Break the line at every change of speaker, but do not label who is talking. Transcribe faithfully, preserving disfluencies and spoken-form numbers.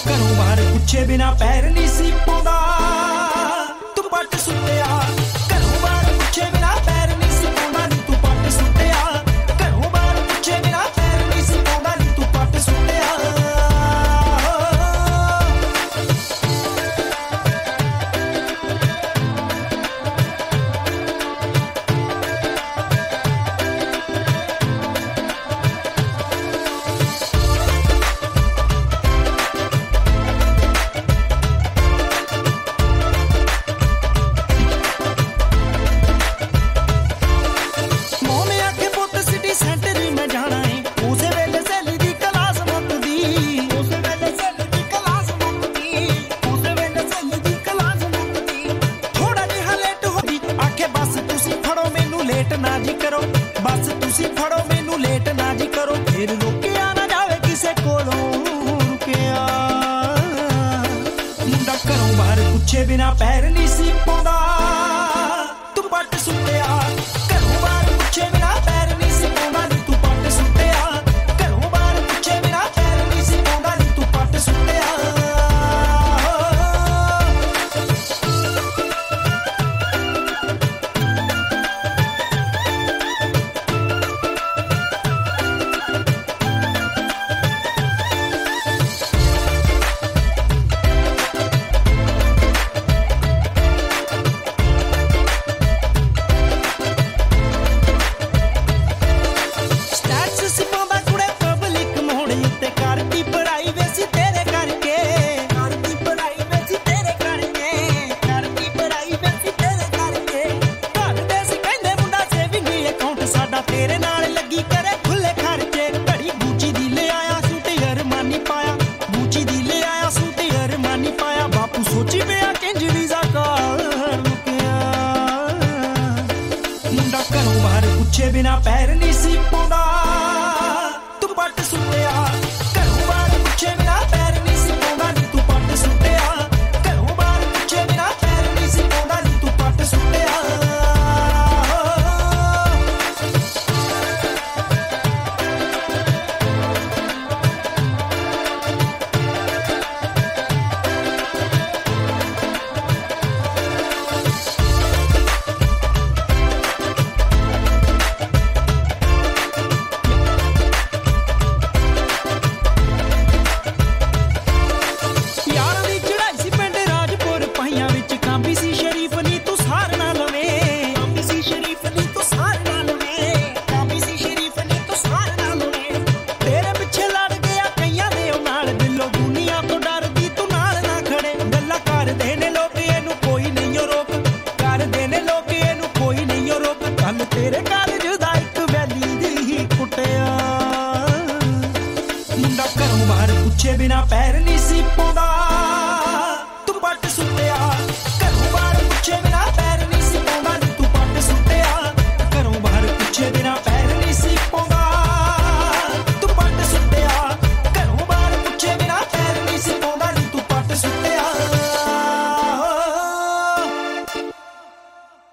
ਘਰੋਂ ਬਾਹਰ ਪੁੱਛੇ ਬਿਨਾ ਪੈਰ ਨਹੀਂ ਸੀ ਪਾਉਂਦਾ ਤੂੰ ਪੱਟ ਸੁੱਟਿਆ ਘਰੋਂ ਬਾਹਰ ਪੁੱਛੇ ਬਿਨਾ ਪੈਰ ਨਹੀਂ ਸੀ ਪਾਉਂਦਾ ਨੀ ਤੂੰ ਪੱਟ ਸੁੱਟਿਆ ਘਰੋਂ ਬਾਹਰ ਪੁੱਛੇ ਬਿਨਾ ਪੈਰ ਨਹੀਂ ਸੀ ਪਾਉਂਦਾ ਨੀ ਤੂੰ ਪੱਟ ਸੁੱਟਿਆ ਨਾ ਜੀ ਕਰੋ ਬਸ ਤੁਸੀਂ ਫੜੋ ਮੈਨੂੰ ਲੇਟ ਨਾ ਜੀ ਕਰੋ ਫਿਰ ਰੁਕਿਆ ਨਾ ਜਾਵੇ ਕਿਸੇ ਕੋਲੋਂ ਰੁਕਿਆ ਮੁੰਡਾ ਘਰੋਂ ਬਾਹਰ ਪੁੱਛੇ ਬਿਨਾ ਪੈਰ ਨਹੀਂ ਸੀ ਪਾਉਂਦਾ ਤੂੰ ਪੱਟ ਸੁੱਟਿਆ ਘਰੋਂ ਬਾਹਰ ਪੁੱਛੇ ਬਿਨਾ ਪੈਰ ਨਹੀਂ ਸੀ ਪਾਉਂਦਾ ਨੀ ਤੂੰ ਪੱਟ ਸੁੱਟਿਆ ਘਰੋਂ ਬਾਹਰ ਪੁੱਛੇ ਬਿਨਾ ਪੈਰ ਨਹੀਂ ਸੀ ਪਾਉਂਦਾ ਨੀ ਤੂੰ ਪੱਟ ਸੁੱਟਿਆ ਤੇਰੇ ਨਾਲ ਲੱਗੀ ਕਰੇ ਖੁੱਲੇ ਖਰਚੇ ਘੜੀ ਗੂਚੀ ਦੀ ਲੈ ਆਇਆ ਸੂਟ ਅਰਮਾਨੀ ਪਾਇਆ ਗੂਚੀ ਦੀ ਲੈ ਆਇਆ ਸੂਟ ਅਰਮਾਨੀ ਪਾਇਆ ਬਾਪੂ ਸੋਚੀ ਪਿਆ ਕਿੰਜ ਵੀਜ਼ਾ ਕਾਲ ਮੁਕਿਆ ਮੁੰਡਾ ਘਰੋਂ ਬਾਹਰ ਪੁੱਛੇ ਬਿਨਾ ਪੈਰ ਨਹੀਂ ਸੀ ਪਾਉਂਦਾ ਤੂੰ ਪੱਟ ਸੁੱਟਿਆ ਘਰੋਂ ਬਾਹਰ ਪੁੱਛੇ ਬਿਨਾ ਪੈਰ ਨਹੀਂ ਸੀ ਪਾਉਂਦਾ ਨੀ ਤੂੰ ਪੱਟ ਸੁੱਟਿਆ ਘਰੋਂ ਬਾਹਰ ਪੁੱਛੇ ਬਿਨਾ ਪੈਰ ਨਹੀਂ ਸੀ ਪਾਉਂਦਾ ਨੀ ਤੂੰ ਪੱਟ ਸੁੱਟਿਆ ਤੇਰੇ ਕਾਲਜ ਦਾ ਇੱਕ ਵੈਲੀ ਦੀ ਕੁੱਟਿਆ ਮੁੰਡਾ ਘਰੋਂ ਬਾਹਰ ਪੁੱਛੇ ਬਿਨਾ ਪੈਰ ਨਹੀਂ ਸੀ ਪਾਉਂਦਾ ਤੂੰ ਪੱਟ ਸੁੱਟਿਆ